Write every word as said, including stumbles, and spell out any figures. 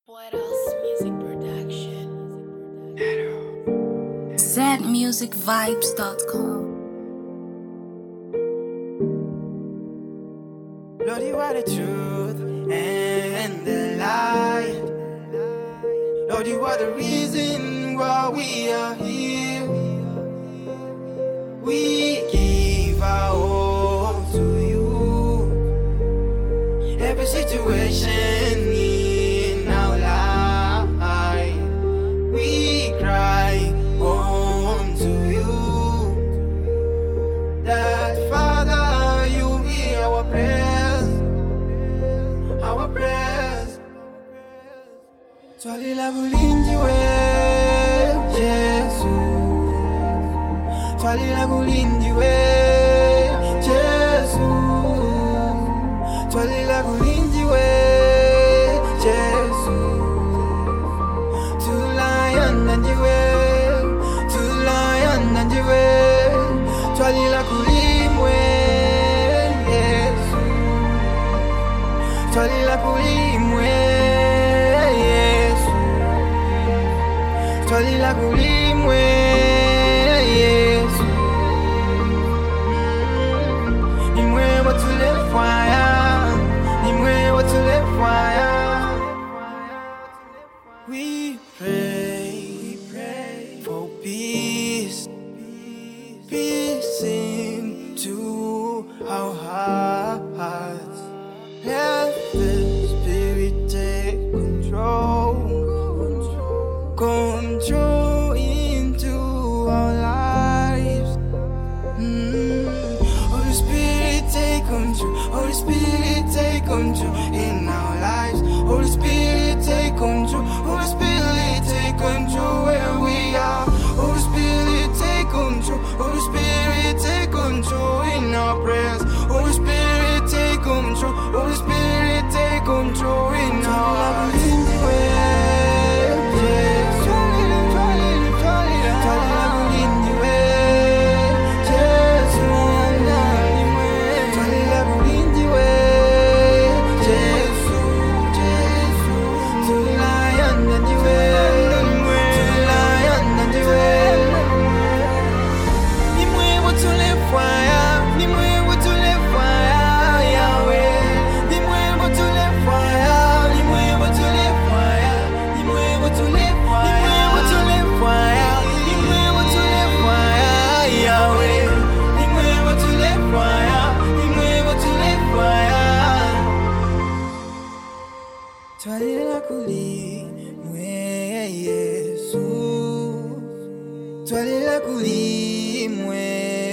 What else? Music production. Z music vibes dot com. Lord, you are the truth and the light. Lord, you are the reason why we are here. We give our all to you. Every situation in our life, we cry home to you. That Father, you hear our prayers, our prayers. Swali la kulinzi we, Yesu. Swali la kulinzi we, Yesu. Swali la kulinzi we, Yesu. Tulayana ndiwe, tulayana ndiwe. Swali la kulimwe, Yesu. Swali la kulimwe, Yesu. Swali la kulimwe, Yesu. Nimwe watule fire, nimwe watule fire. We pray, we pray for peace, peace into our hearts. Let the Spirit take control, control into our lives. Mm. Holy Spirit, take control. Holy Spirit, take control in our lives. Holy Spirit, take control. Holy Spirit, take control where we are. Holy Spirit, take control. Holy Spirit, take control in our prayers. Holy Spirit, take control. Holy Spirit, take control in our lives. Swali la kulimwe, Yesu. Swali la kulimwe, Yesu. Swali la kulimwe,